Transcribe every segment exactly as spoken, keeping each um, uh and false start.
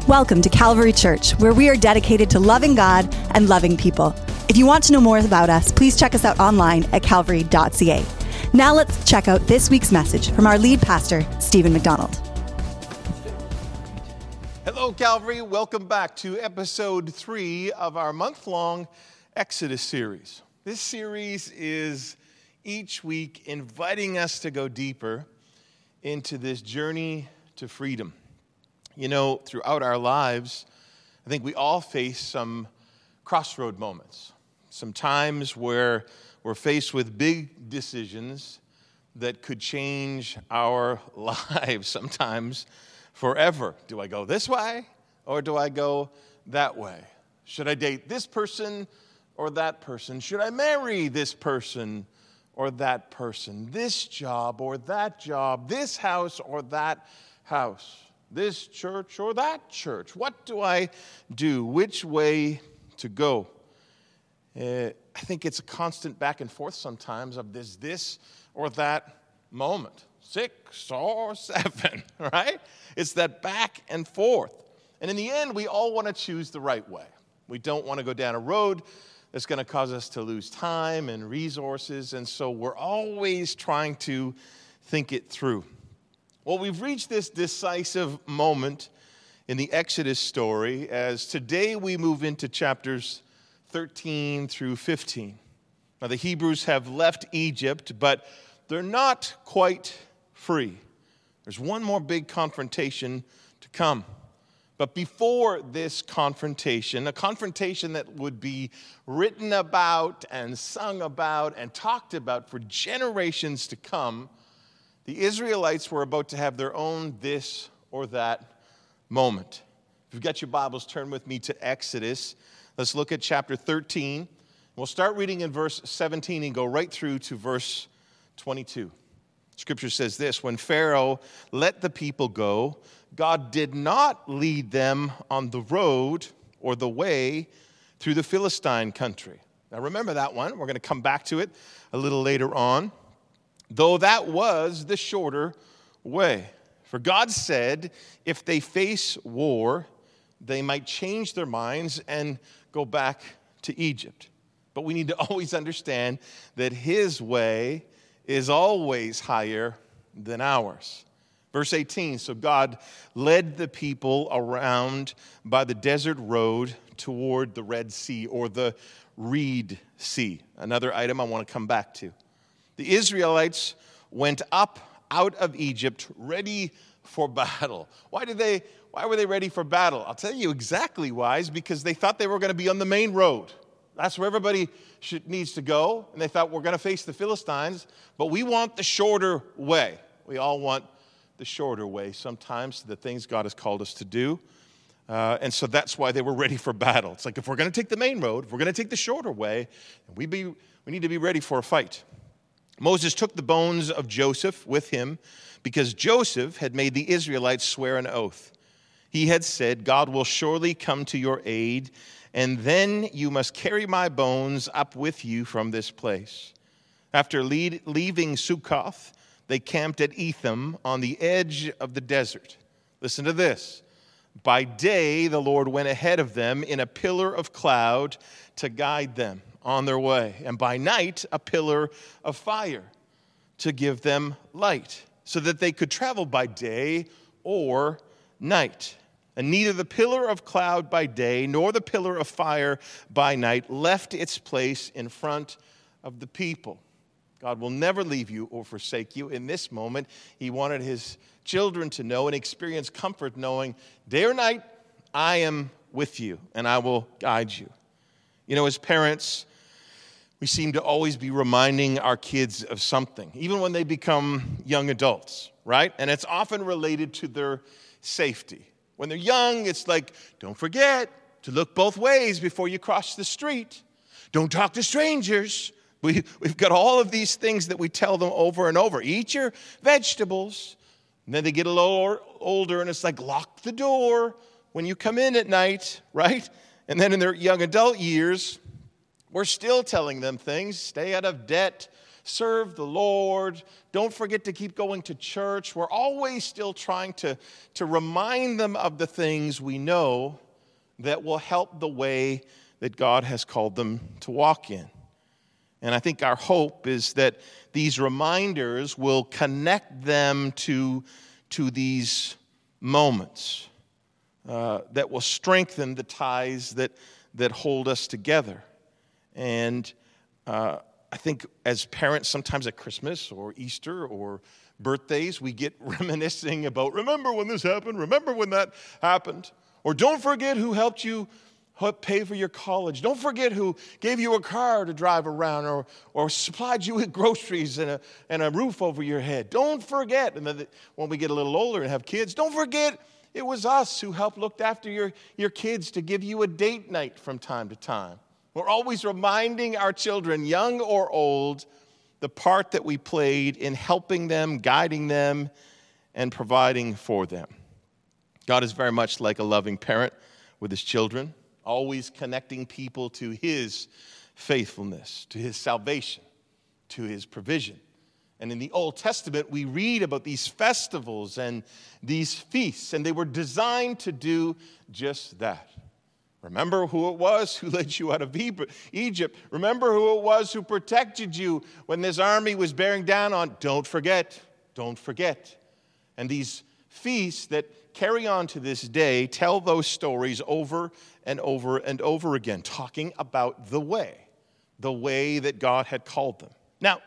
Welcome to Calvary Church, where we are dedicated to loving God and loving people. If you want to know more about us, please check us out online at calvary dot c a. Now let's check out this week's message from our lead pastor, Stephen McDonald. Hello, Calvary. Welcome back to episode three of our month-long Exodus series. This series is each week inviting us to go deeper into this journey to freedom. You know, throughout our lives, I think we all face some crossroad moments, some times where we're faced with big decisions that could change our lives, sometimes forever. Do I go this way or do I go that way? Should I date this person or that person? Should I marry this person or that person? This job or that job? This house or that house? This church or that church? What do I do? Which way to go? Uh, I think it's a constant back and forth sometimes of this, this or that moment. Six or seven, right? It's that back and forth. And in the end, we all want to choose the right way. We don't want to go down a road that's going to cause us to lose time and resources. And so we're always trying to think it through. Well, we've reached this decisive moment in the Exodus story as today we move into chapters thirteen through fifteen. Now, the Hebrews have left Egypt, but they're not quite free. There's one more big confrontation to come. But before this confrontation, a confrontation that would be written about and sung about and talked about for generations to come, the Israelites were about to have their own this or that moment. If you've got your Bibles, turn with me to Exodus. Let's look at chapter thirteen. We'll start reading in verse seventeen and go right through to verse twenty-two. Scripture says this: when Pharaoh let the people go, God did not lead them on the road or the way through the Philistine country. Now remember that one. We're going to come back to it a little later on. Though that was the shorter way. For God said, if they face war, they might change their minds and go back to Egypt. But we need to always understand that His way is always higher than ours. Verse eighteen, so God led the people around by the desert road toward the Red Sea, or the Reed Sea. Another item I want to come back to. The Israelites went up out of Egypt ready for battle. Why did they? Why were they ready for battle? I'll tell you exactly why. Is because they thought they were going to be on the main road. That's where everybody should, needs to go. And they thought, we're going to face the Philistines, but we want the shorter way. We all want the shorter way sometimes to the things God has called us to do. Uh, and so that's why they were ready for battle. It's like, if we're going to take the main road, if we're going to take the shorter way, we be we need to be ready for a fight. Moses took the bones of Joseph with him because Joseph had made the Israelites swear an oath. He had said, God will surely come to your aid, and then you must carry my bones up with you from this place. After lead, leaving Sukkoth, they camped at Etham on the edge of the desert. Listen to this. By day, the Lord went ahead of them in a pillar of cloud to guide them on their way, and by night a pillar of fire to give them light, so that they could travel by day or night. And neither the pillar of cloud by day nor the pillar of fire by night left its place in front of the people. God will never leave you or forsake you. In this moment, He wanted His children to know and experience comfort knowing, day or night, I am with you and I will guide you. You know, as parents, we seem to always be reminding our kids of something, even when they become young adults, right? And it's often related to their safety. When they're young, it's like, don't forget to look both ways before you cross the street. Don't talk to strangers. We, we've got all of these things that we tell them over and over. Eat your vegetables. And then they get a little older, and it's like, lock the door when you come in at night, right? And then in their young adult years, we're still telling them things. Stay out of debt. serve the Lord. Don't forget to keep going to church. We're always still trying to, to remind them of the things we know that will help the way that God has called them to walk in. And I think our hope is that these reminders will connect them to, to these moments uh, that will strengthen the ties that, that hold us together. And uh, I think as parents, sometimes at Christmas or Easter or birthdays, we get reminiscing about, remember when this happened, remember when that happened, or don't forget who helped you pay for your college. Don't forget who gave you a car to drive around or, or supplied you with groceries and a, and a roof over your head. Don't forget, and then when we get a little older and have kids, don't forget it was us who helped look after your, your kids to give you a date night from time to time. We're always reminding our children, young or old, the part that we played in helping them, guiding them, and providing for them. God is very much like a loving parent with his children, always connecting people to his faithfulness, to his salvation, to his provision. And in the Old Testament, we read about these festivals and these feasts, and they were designed to do just that. Remember who it was who led you out of Egypt. Remember who it was who protected you when this army was bearing down on. Don't forget, don't forget. And these feasts that carry on to this day tell those stories over and over and over again, talking about the way, the way that God had called them. Now,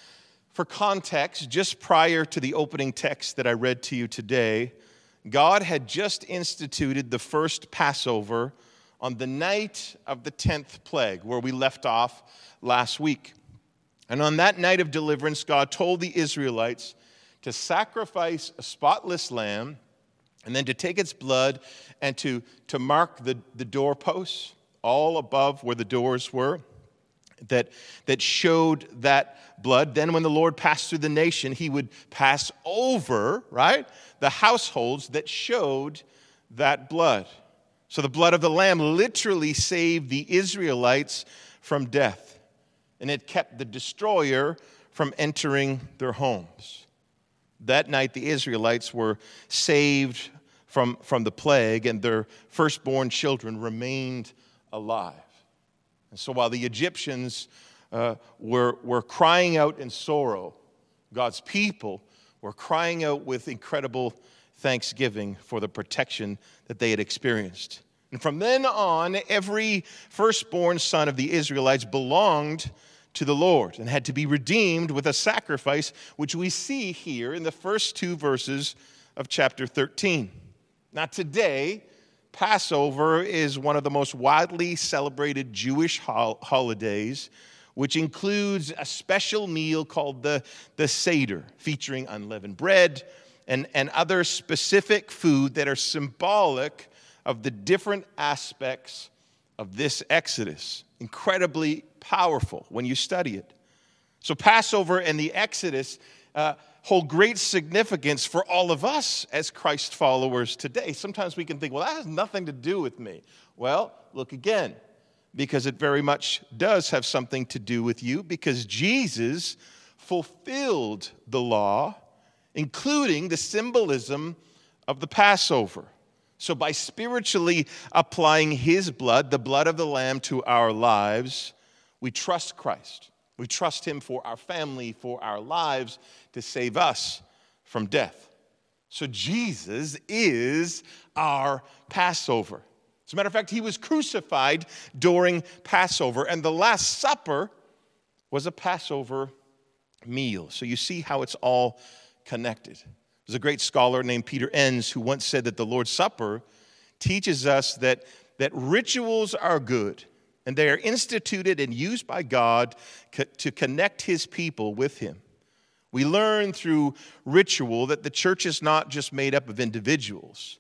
for context, just prior to the opening text that I read to you today, God had just instituted the first Passover on the night of the tenth plague, where we left off last week. And on that night of deliverance, God told the Israelites to sacrifice a spotless lamb and then to take its blood and to, to mark the, the doorposts all above where the doors were that, that showed that blood. Then when the Lord passed through the nation, he would pass over, right, the households that showed that blood. So the blood of the lamb literally saved the Israelites from death, and it kept the destroyer from entering their homes. That night, the Israelites were saved from, from the plague, and their firstborn children remained alive. And so while the Egyptians uh, were, were crying out in sorrow, God's people were crying out with incredible thanksgiving for the protection that they had experienced. And from then on, every firstborn son of the Israelites belonged to the Lord and had to be redeemed with a sacrifice, which we see here in the first two verses of chapter thirteen. Now today, Passover is one of the most widely celebrated Jewish hol- holidays, which includes a special meal called the, the Seder, featuring unleavened bread and, and other specific food that are symbolic of the different aspects of this Exodus. Incredibly powerful when you study it. So Passover and the Exodus uh, hold great significance for all of us as Christ followers today. Sometimes we can think, well, that has nothing to do with me. Well, look again, because it very much does have something to do with you, because Jesus fulfilled the law, including the symbolism of the Passover. So by spiritually applying his blood, the blood of the Lamb, to our lives, we trust Christ. We trust him for our family, for our lives, to save us from death. So Jesus is our Passover. As a matter of fact, he was crucified during Passover, and the Last Supper was a Passover meal. So you see how it's all connected. There's a great scholar named Peter Enns who once said that the Lord's Supper teaches us that, that rituals are good, and they are instituted and used by God co- to connect his people with him. We learn through ritual that the church is not just made up of individuals,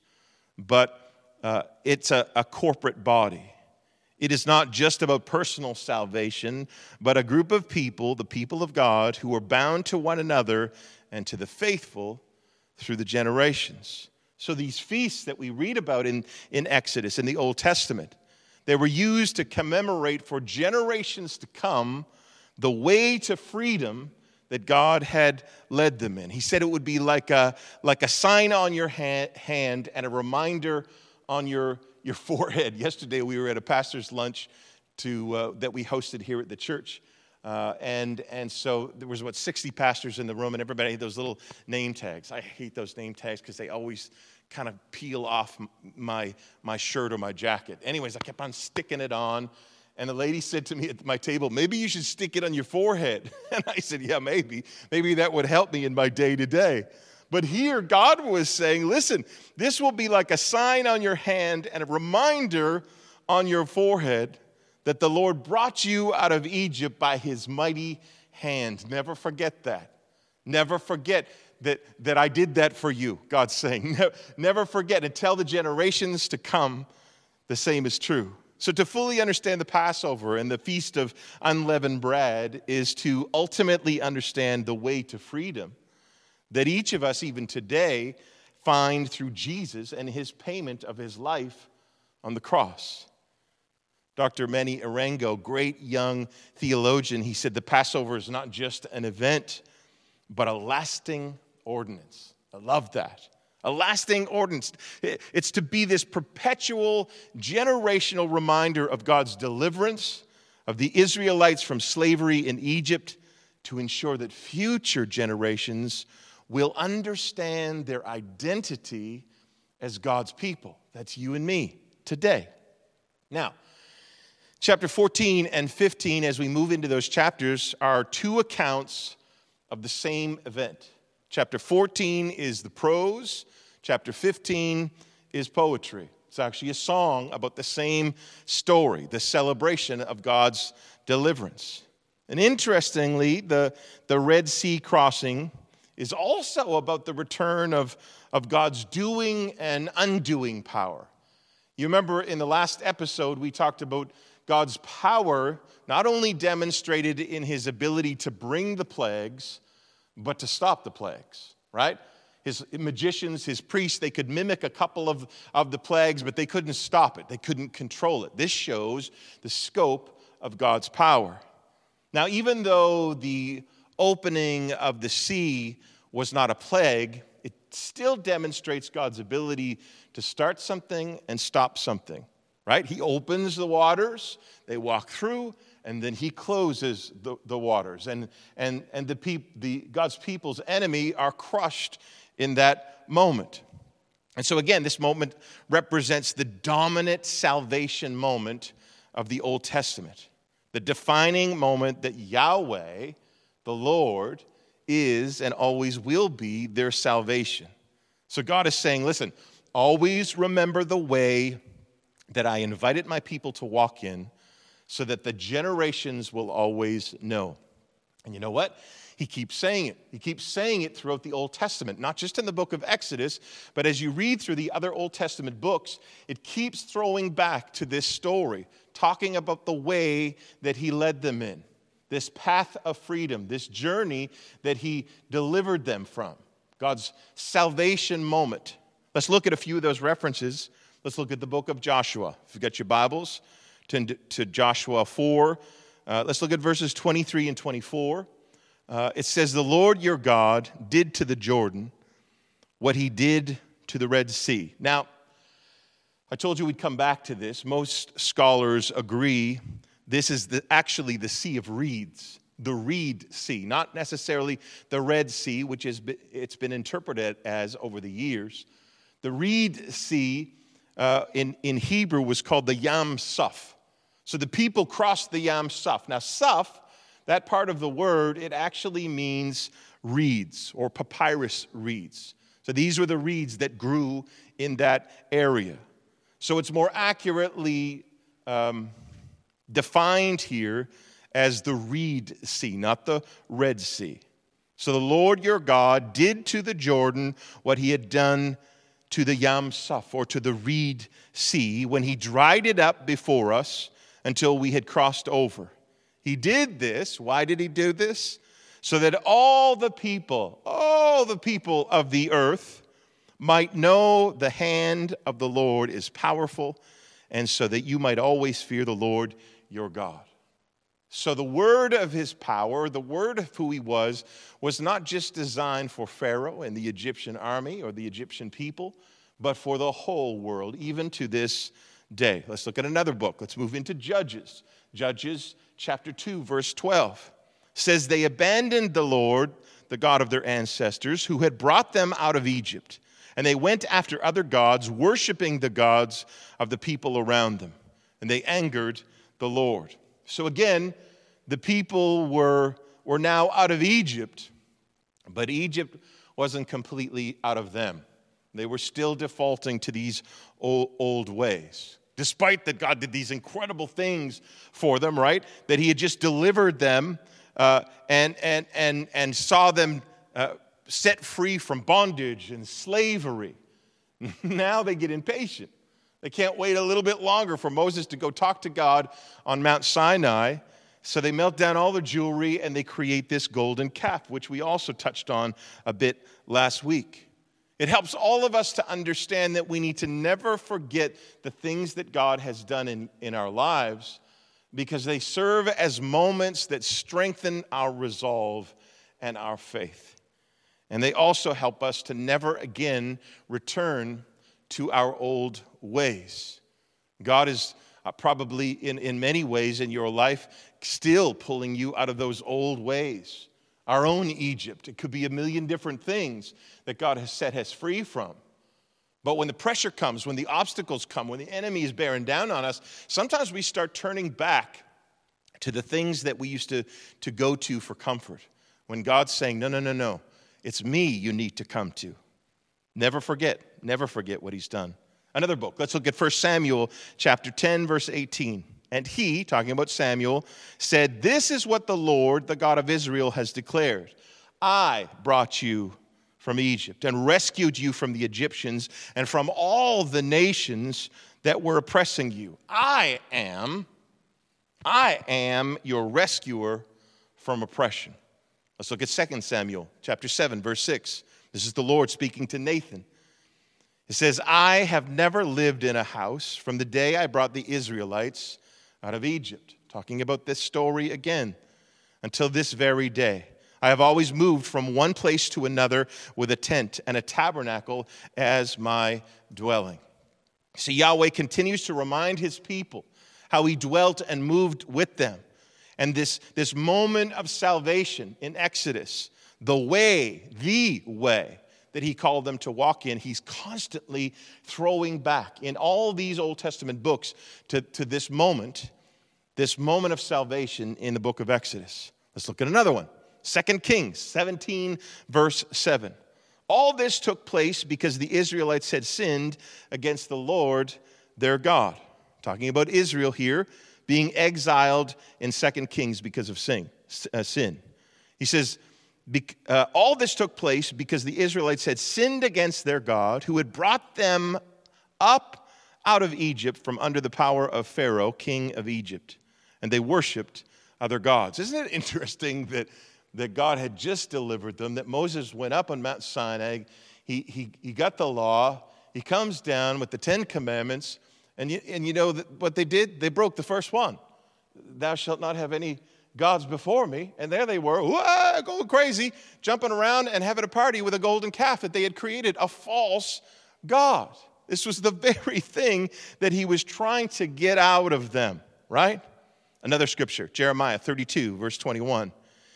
but uh, it's a, a corporate body. It is not just about personal salvation, but a group of people, the people of God, who are bound to one another and to the faithful through the generations. So these feasts that we read about in, in Exodus, in the Old Testament, they were used to commemorate for generations to come the way to freedom that God had led them in. He said it would be like a, like a sign on your ha- hand and a reminder on your, your forehead. Yesterday we were at a pastor's lunch to uh, that we hosted here at the church. Uh, and and so there was, what, sixty pastors in the room, and everybody had those little name tags. I hate those name tags because they always kind of peel off my, my shirt or my jacket. Anyways, I kept on sticking it on. And the lady said to me at my table, maybe you should stick it on your forehead. And I said, yeah, maybe. Maybe that would help me in my day-to-day. But here, God was saying, listen, this will be like a sign on your hand and a reminder on your forehead that the Lord brought you out of Egypt by his mighty hand. Never forget that. Never forget that, that I did that for you, God's saying. Never forget, and tell the generations to come the same is true. So to fully understand the Passover and the Feast of Unleavened Bread is to ultimately understand the way to freedom that each of us, even today, find through Jesus and his payment of his life on the cross. Doctor Manny Arango, great young theologian, he said the Passover is not just an event, but a lasting ordinance. I love that. A lasting ordinance. It's to be this perpetual, generational reminder of God's deliverance of the Israelites from slavery in Egypt to ensure that future generations will understand their identity as God's people. That's you and me today. Now, chapter fourteen and fifteen, as we move into those chapters, are two accounts of the same event. Chapter fourteen is the prose. Chapter fifteen is poetry. It's actually a song about the same story, the celebration of God's deliverance. And interestingly, the, the Red Sea crossing is also about the return of, of God's doing and undoing power. You remember in the last episode, we talked about God's power not only demonstrated in his ability to bring the plagues, but to stop the plagues, right? His magicians, his priests, they could mimic a couple of, of the plagues, but they couldn't stop it. They couldn't control it. This shows the scope of God's power. Now, even though the opening of the sea was not a plague, it still demonstrates God's ability to start something and stop something, right? He opens the waters, they walk through, and then he closes the, the waters. And, and, and the, peop, the God's people's enemy are crushed in that moment. And so again, this moment represents the dominant salvation moment of the Old Testament. The defining moment that Yahweh, the Lord, is and always will be their salvation. So God is saying, listen, always remember the way that I invited my people to walk in so that the generations will always know. And you know what? He keeps saying it. He keeps saying it throughout the Old Testament, not just in the book of Exodus, but as you read through the other Old Testament books, it keeps throwing back to this story, talking about the way that he led them in, this path of freedom, this journey that he delivered them from, God's salvation moment. Let's look at a few of those references. Let's look at the book of Joshua. If you've got your Bibles, to, to Joshua four. Uh, let's look at verses twenty-three and twenty-four. Uh, it says, the Lord your God did to the Jordan what he did to the Red Sea. Now, I told you we'd come back to this. Most scholars agree this is the, actually the Sea of Reeds, the Reed Sea, not necessarily the Red Sea, which has been, it's been interpreted as over the years. The Reed Sea uh, in, in Hebrew was called the Yam Suf. So the people crossed the Yam Suf. Now, Suf, that part of the word, it actually means reeds or papyrus reeds. So these were the reeds that grew in that area. So it's more accurately um, defined here as the Reed Sea, not the Red Sea. So the Lord your God did to the Jordan what he had done to the Yam Suf, or to the Reed Sea, when he dried it up before us until we had crossed over. He did this. Why did he do this? So that all the people, all the people of the earth might know the hand of the Lord is powerful, and so that you might always fear the Lord your God. So the word of his power, the word of who he was, was not just designed for Pharaoh and the Egyptian army or the Egyptian people, but for the whole world, even to this day. Let's look at another book. Let's move into Judges. Judges chapter two, verse twelve says, they abandoned the Lord, the God of their ancestors, who had brought them out of Egypt. And they went after other gods, worshiping the gods of the people around them. And they angered the Lord. So again, the people were, were now out of Egypt, but Egypt wasn't completely out of them. They were still defaulting to these old, old ways. Despite that God did these incredible things for them, right? That he had just delivered them uh, and, and, and, and saw them uh, set free from bondage and slavery. Now they get impatient. They can't wait a little bit longer for Moses to go talk to God on Mount Sinai. So they melt down all the jewelry and they create this golden calf, which we also touched on a bit last week. It helps all of us to understand that we need to never forget the things that God has done in, in our lives, because they serve as moments that strengthen our resolve and our faith. And they also help us to never again return to our old ways. God is uh, probably in, in many ways in your life still pulling you out of those old ways. Our own Egypt. It could be a million different things that God has set us free from. But when the pressure comes, when the obstacles come, when the enemy is bearing down on us, sometimes we start turning back to the things that we used to, to go to for comfort. When God's saying, no, no, no, no, it's me you need to come to. Never forget, never forget what he's done. Another book, let's look at First Samuel chapter ten, verse eighteen. And he, talking about Samuel, said, this is what the Lord, the God of Israel, has declared. I brought you from Egypt and rescued you from the Egyptians and from all the nations that were oppressing you. I am, I am your rescuer from oppression. Let's look at Second Samuel chapter seven, verse six. This is the Lord speaking to Nathan. It says, I have never lived in a house from the day I brought the Israelites out of Egypt. Talking about this story again. Until this very day. I have always moved from one place to another with a tent and a tabernacle as my dwelling. See, Yahweh continues to remind his people how he dwelt and moved with them. And this, this moment of salvation in Exodus, the way, the way that he called them to walk in, he's constantly throwing back in all these Old Testament books to, to this moment, this moment of salvation in the book of Exodus. Let's look at another one. Second Kings seventeen, verse seven. All this took place because the Israelites had sinned against the Lord their God. Talking about Israel here being exiled in Second Kings because of sin. Uh, sin. He says, uh, all this took place because the Israelites had sinned against their God, who had brought them up out of Egypt from under the power of Pharaoh, king of Egypt. And they worshipped other gods. Isn't it interesting that, that God had just delivered them, that Moses went up on Mount Sinai, he, he, he got the law, he comes down with the Ten Commandments, and you, and you know what they did? They broke the first one. Thou shalt not have any gods before me. And there they were, whoa, going crazy, jumping around and having a party with a golden calf that they had created, a false god. This was the very thing that he was trying to get out of them, right? Another scripture, Jeremiah thirty-two, verse twenty-one.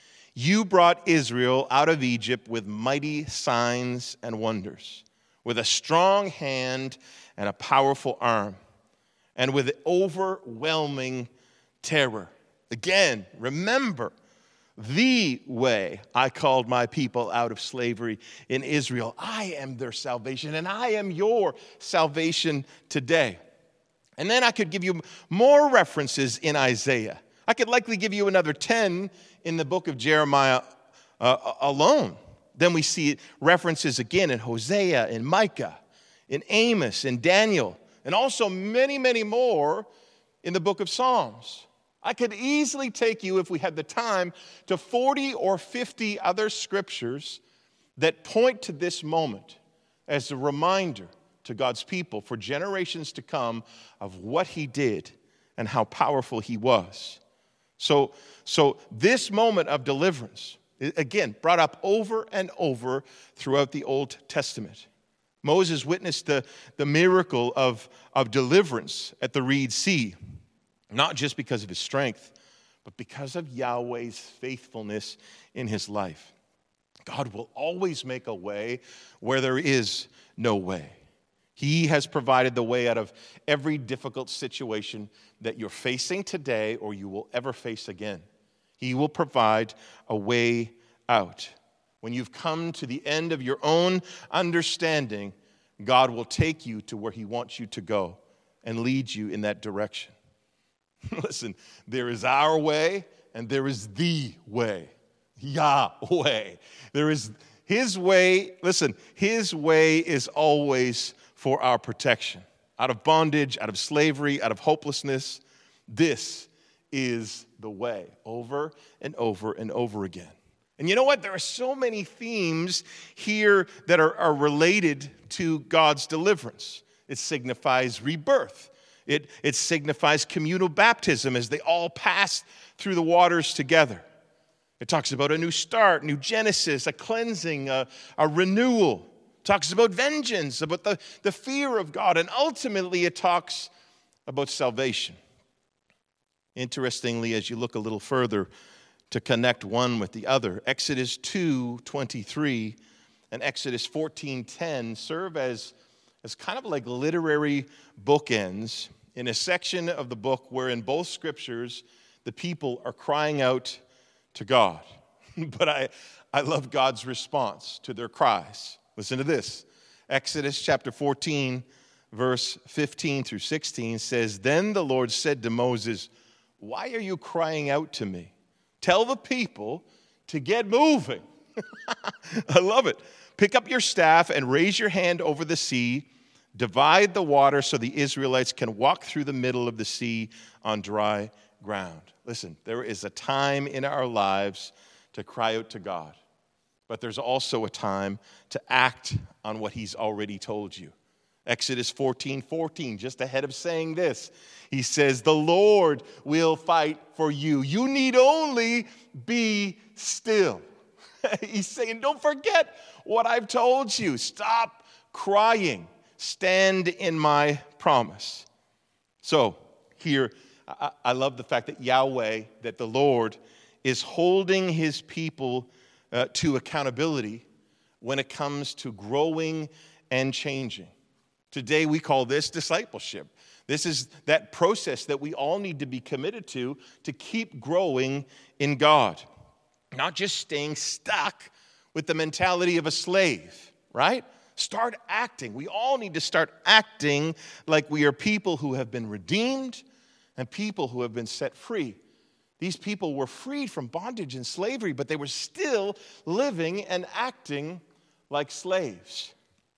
You brought Israel out of Egypt with mighty signs and wonders, with a strong hand and a powerful arm, and with overwhelming terror. Again, remember the way I called my people out of slavery in Israel. I am their salvation, and I am your salvation today. And then I could give you more references in Isaiah. I could likely give you another ten in the book of Jeremiah uh, alone. Then we see references again in Hosea, in Micah, in Amos, in Daniel, and also many, many more in the book of Psalms. I could easily take you, if we had the time, to forty or fifty other scriptures that point to this moment as a reminder to God's people for generations to come of what he did and how powerful he was. So, so this moment of deliverance, again, brought up over and over throughout the Old Testament. Moses witnessed the, the miracle of, of deliverance at the Reed Sea, not just because of his strength, but because of Yahweh's faithfulness in his life. God will always make a way where there is no way. He has provided the way out of every difficult situation that you're facing today or you will ever face again. He will provide a way out. When you've come to the end of your own understanding, God will take you to where he wants you to go and lead you in that direction. Listen, there is our way and there is the way. Yahweh. There is his way. Listen, his way is always for our protection. Out of bondage, out of slavery, out of hopelessness. This is the way. Over and over and over again. And you know what? There are so many themes here that are, are related to God's deliverance. It signifies rebirth. It, it signifies communal baptism as they all pass through the waters together. It talks about a new start, new Genesis, a cleansing, a, a renewal. It talks about vengeance, about the, the fear of God. And ultimately, it talks about salvation. Interestingly, as you look a little further to connect one with the other, Exodus two twenty-three and Exodus fourteen ten serve as, as kind of like literary bookends in a section of the book where in both scriptures the people are crying out to God. But I, I love God's response to their cries. Listen to this. Exodus chapter fourteen, verse fifteen through sixteen says, "Then the Lord said to Moses, 'Why are you crying out to me? Tell the people to get moving.'" I love it. "Pick up your staff and raise your hand over the sea. Divide the water so the Israelites can walk through the middle of the sea on dry ground." Listen, there is a time in our lives to cry out to God, but there's also a time to act on what he's already told you. Exodus fourteen fourteen, just ahead of saying this, he says, "The Lord will fight for you. You need only be still." He's saying, don't forget what I've told you. Stop crying. Stand in my promise. So here, I, I love the fact that Yahweh, that the Lord, is holding his people uh, to accountability when it comes to growing and changing. Today we call this discipleship. This is that process that we all need to be committed to to keep growing in God. Not just staying stuck with the mentality of a slave, right? Start acting. We all need to start acting like we are people who have been redeemed and people who have been set free. These people were freed from bondage and slavery, but they were still living and acting like slaves.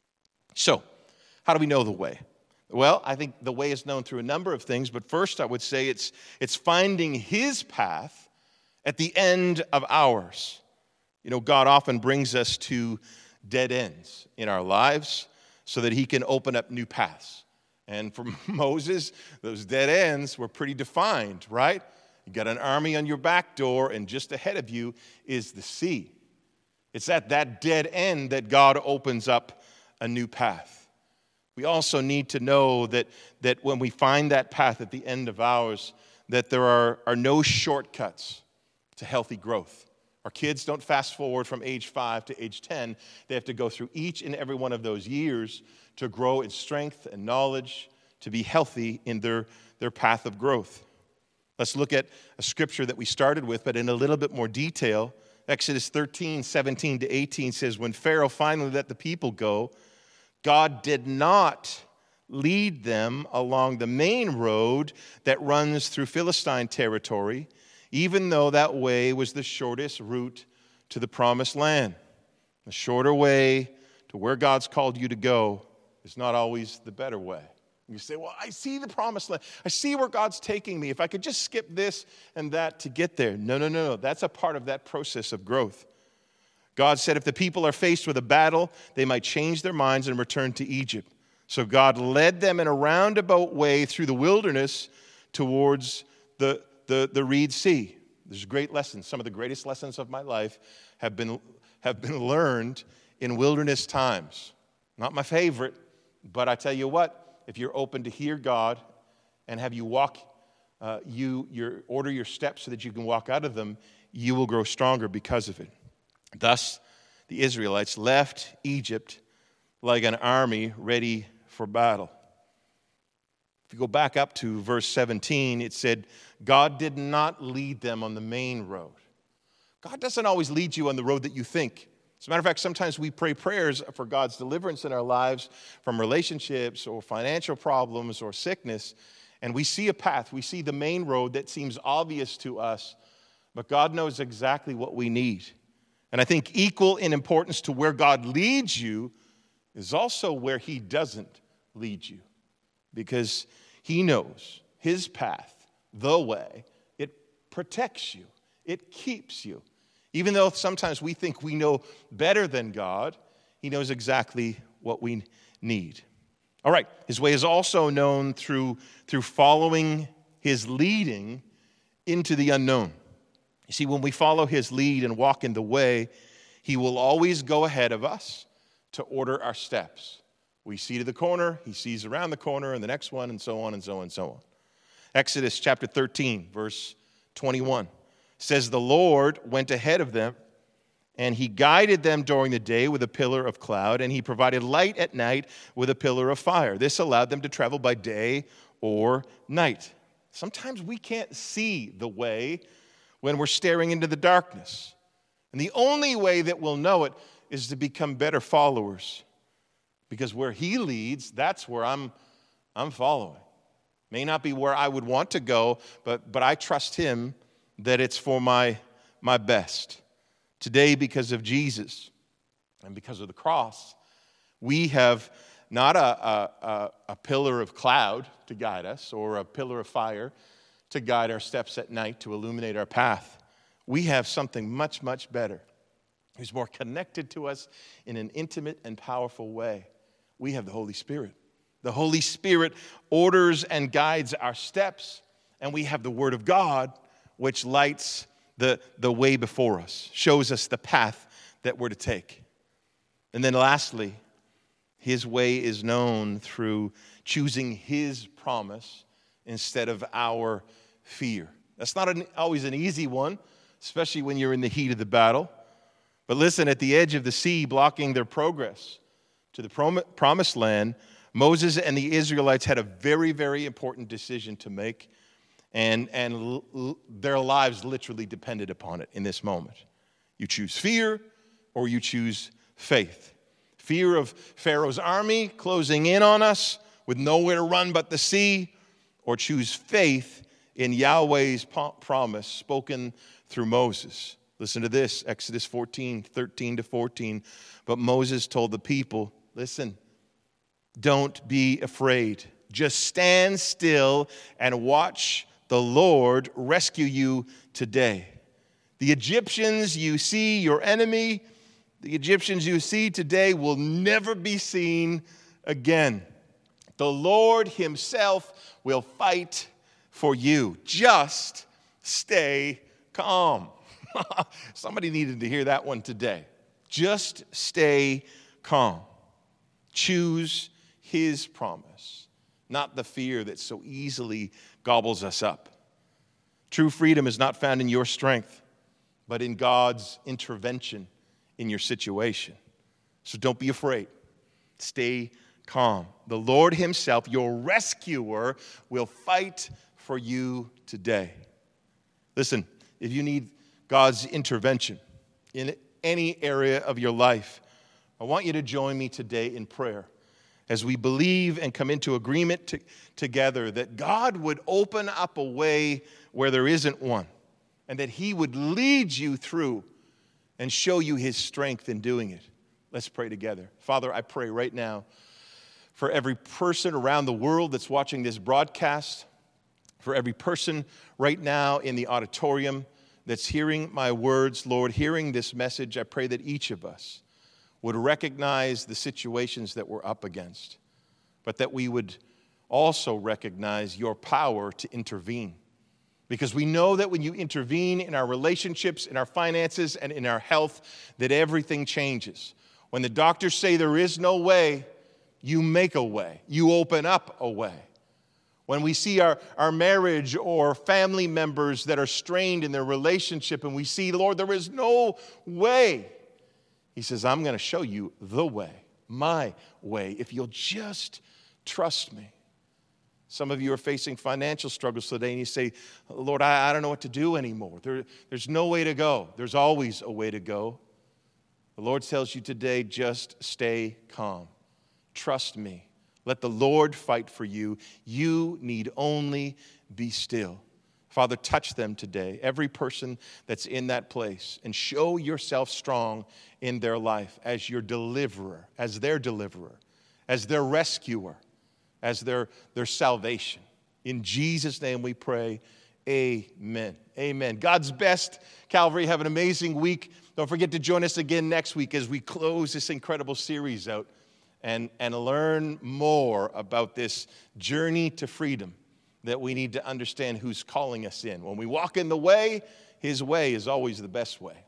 So, how do we know the way? Well, I think the way is known through a number of things, but first I would say it's, it's finding his path at the end of ours. You know, God often brings us to dead ends in our lives so that he can open up new paths. And for Moses, those dead ends were pretty defined, right? You got an army on your back door, and just ahead of you is the sea. It's at that dead end that God opens up a new path. We also need to know that, that when we find that path at the end of ours, that there are, are no shortcuts to healthy growth. Our kids don't fast forward from age five to age ten. They have to go through each and every one of those years to grow in strength and knowledge, to be healthy in their, their path of growth. Let's look at a scripture that we started with, but in a little bit more detail. Exodus thirteen, seventeen to eighteen says, "When Pharaoh finally let the people go, God did not lead them along the main road that runs through Philistine territory, even though that way was the shortest route to the promised land." The shorter way to where God's called you to go is not always the better way. You say, well, I see the promised land. I see where God's taking me. If I could just skip this and that to get there. No, no, no, no. That's a part of that process of growth. God said if the people are faced with a battle, they might change their minds and return to Egypt. So God led them in a roundabout way through the wilderness towards the, the, the Reed Sea. There's great lessons. Some of the greatest lessons of my life have been, have been learned in wilderness times. Not my favorite, but I tell you what, if you're open to hear God and have you walk, uh, you your, order your steps so that you can walk out of them, you will grow stronger because of it. Thus, the Israelites left Egypt like an army ready for battle. If you go back up to verse seventeen, it said, God did not lead them on the main road. God doesn't always lead you on the road that you think. As a matter of fact, sometimes we pray prayers for God's deliverance in our lives from relationships or financial problems or sickness, and we see a path. We see the main road that seems obvious to us, but God knows exactly what we need. And I think equal in importance to where God leads you is also where he doesn't lead you, because he knows his path, the way, it protects you, it keeps you. Even though sometimes we think we know better than God, he knows exactly what we need. All right, his way is also known through, through following his leading into the unknown. You see, when we follow his lead and walk in the way, he will always go ahead of us to order our steps. We see to the corner, he sees around the corner, and the next one, and so on and so on and so on. Exodus chapter thirteen, verse twenty-one says, the Lord went ahead of them, and he guided them during the day with a pillar of cloud, and he provided light at night with a pillar of fire. This allowed them to travel by day or night. Sometimes we can't see the way when we're staring into the darkness. And the only way that we'll know it is to become better followers. Because where he leads, that's where I'm, I'm following. May not be where I would want to go, but, but I trust him that it's for my, my best. Today, because of Jesus and because of the cross, we have not a, a, a pillar of cloud to guide us or a pillar of fire to guide our steps at night, to illuminate our path. We have something much, much better, who's more connected to us in an intimate and powerful way. We have the Holy Spirit. The Holy Spirit orders and guides our steps, and we have the Word of God, which lights the, the way before us, shows us the path that we're to take. And then lastly, his way is known through choosing his promise instead of our fear. That's not an, always an easy one, especially when you're in the heat of the battle. But listen, at the edge of the sea, blocking their progress to the prom- promised land, Moses and the Israelites had a very, very important decision to make, and, and l- l- their lives literally depended upon it in this moment. You choose fear or you choose faith. Fear of Pharaoh's army closing in on us with nowhere to run but the sea, or choose faith in Yahweh's promise spoken through Moses. Listen to this, Exodus fourteen, thirteen to fourteen. But Moses told the people, listen, don't be afraid. Just stand still and watch the Lord rescue you today. The Egyptians you see, your enemy, the Egyptians you see today will never be seen again. The Lord himself will fight for you. Just stay calm. Somebody needed to hear that one today. Just stay calm. Choose his promise, not the fear that so easily gobbles us up. True freedom is not found in your strength, but in God's intervention in your situation. So don't be afraid. Stay calm. The Lord himself, your rescuer, will fight for you today. Listen, if you need God's intervention in any area of your life, I want you to join me today in prayer as we believe and come into agreement to, together that God would open up a way where there isn't one, and that he would lead you through and show you his strength in doing it. Let's pray together. Father, I pray right now for every person around the world that's watching this broadcast, for every person right now in the auditorium that's hearing my words, Lord, hearing this message, I pray that each of us would recognize the situations that we're up against, but that we would also recognize your power to intervene. Because we know that when you intervene in our relationships, in our finances, and in our health, that everything changes. When the doctors say there is no way, you make a way. You open up a way. When we see our, our marriage or family members that are strained in their relationship and we see, Lord, there is no way, he says, I'm going to show you the way, my way, if you'll just trust me. Some of you are facing financial struggles today, and you say, Lord, I, I don't know what to do anymore. There, there's no way to go. There's always a way to go. The Lord tells you today, just stay calm. Trust me. Let the Lord fight for you. You need only be still. Father, touch them today, every person that's in that place, and show yourself strong in their life as your deliverer, as their deliverer, as their rescuer, as their, their salvation. In Jesus' name we pray, amen. Amen. God's best, Calvary. Have an amazing week. Don't forget to join us again next week as we close this incredible series out and, and learn more about this journey to freedom that we need to understand who's calling us in. When we walk in the way, his way is always the best way.